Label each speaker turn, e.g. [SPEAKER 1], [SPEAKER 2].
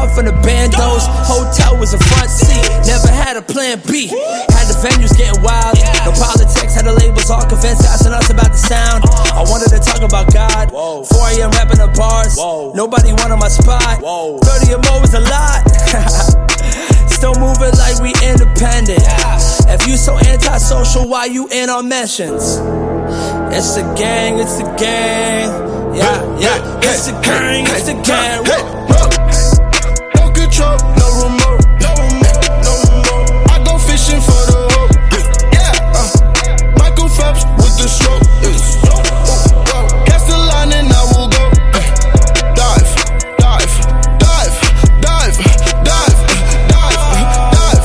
[SPEAKER 1] front from the bandos. Hotel was a front seat. Never had a plan B. Had the venues getting wild. No politics, had the labels all convinced, asking us about the sound. I wanted to talk about God. 4 a.m. rapping the bars. Nobody wanted my spot. 30 or more was a lot. Still moving like we independent. If you so antisocial, why you in our mentions? It's the gang, it's the gang. Yeah, it's the gang, it's the gang.